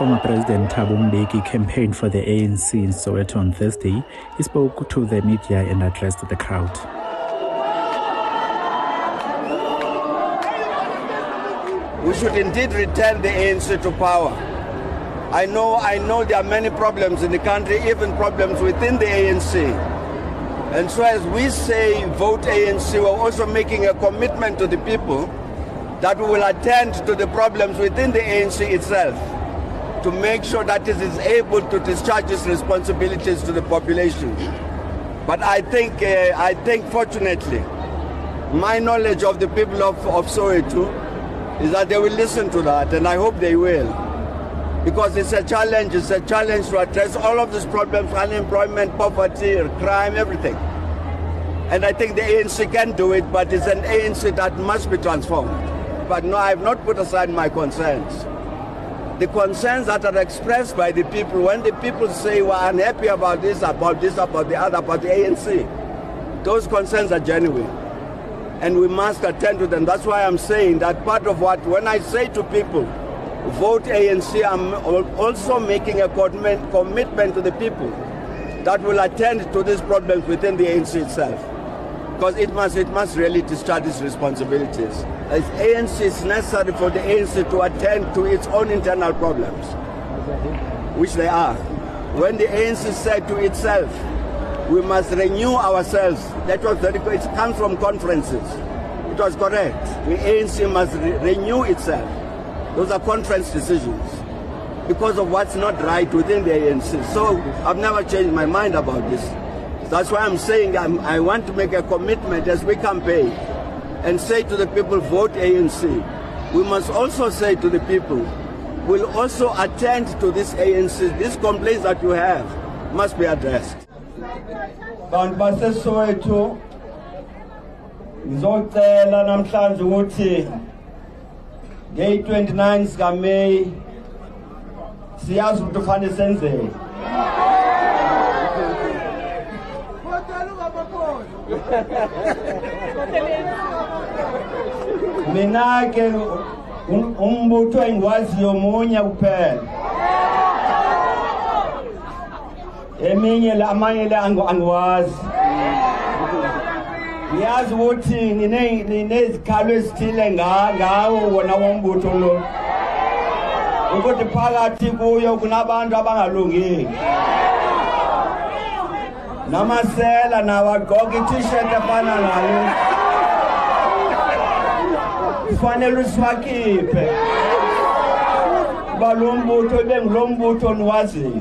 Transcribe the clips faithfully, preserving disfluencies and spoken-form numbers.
Former President Thabo Mbeki campaigned for the A N C in Soweto on Thursday. He spoke to the media and addressed the crowd. We should indeed return the A N C to power. I know, I know there are many problems in the country, even problems within the A N C. And so as we say vote A N C, we're also making a commitment to the people that we will attend to the problems within the A N C itself to make sure that it is able to discharge its responsibilities to the population. But I think, uh, I think fortunately, my knowledge of the people of, of Soweto is that they will listen to that, and I hope they will. Because it's a challenge, it's a challenge to address all of these problems, unemployment, poverty, crime, everything. And I think the A N C can do it, but it's an A N C that must be transformed. But no, I have not put aside my concerns. The concerns that are expressed by the people, when the people say we're unhappy about this, about this, about the other, about the A N C, those concerns are genuine. And we must attend to them. That's why I'm saying that part of what, when I say to people, vote A N C, I'm also making a commitment to the people that will attend to these problems within the A N C itself. Because it must, it must really discharge its responsibilities. As A N C, it's necessary for the A N C to attend to its own internal problems, which they are. When the A N C said to itself, we must renew ourselves, that was very good. It comes from conferences. It was correct. The A N C must re renew itself. Those are conference decisions because of what's not right within the A N C. So I've never changed my mind about this. That's why I'm saying I'm, I want to make a commitment as we campaign and say to the people, vote A N C. We must also say to the people, we'll also attend to this A N C. These complaints that you have must be addressed. Bantu baseSoweto ngizocela namhlanje ukuthi nge twenty-nine sika May siyazi ukuthi kufanele senzeni. Mina ke umbutho engiwaziyo munye kuphela. Eminye la amanye la angiwazi. Ngiyazi ukuthi ninezikhalo ezithile ngawo wona wombutho lo. Ukuthi phakathi kuyo kunabantu abangalungile. Namasela nawagqoka i-t-shirt efana nayo. Kufanele usiwakhiphe. Kuba lo mbutho ibe ngulo mbutho niwaziyo.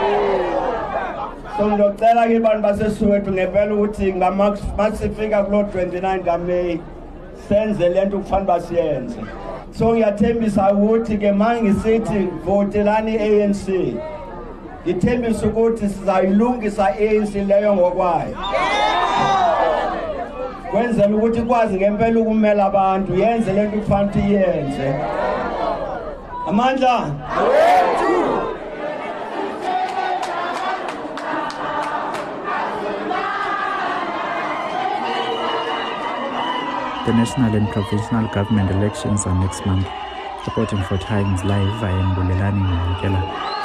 So ngicela ke bantu baseSoweto ngempela ukuthi ngamasiFika kulo twenty-nine ka May senze lento kufanele basiyenze. So ngiyathembisa ukuthi ke manje ngisithi votelani A N C. Ngithembisa ukuthi sizayilungisa A N C leyo ngokwayo. Kwenzela ukuthi ikwazi ngempela ukumela abantu, yenze lento kufanele iyenze. Amandla wethu. The national and provincial government elections are next month. Reporting for Times Live, I am Bulelani Ngikela.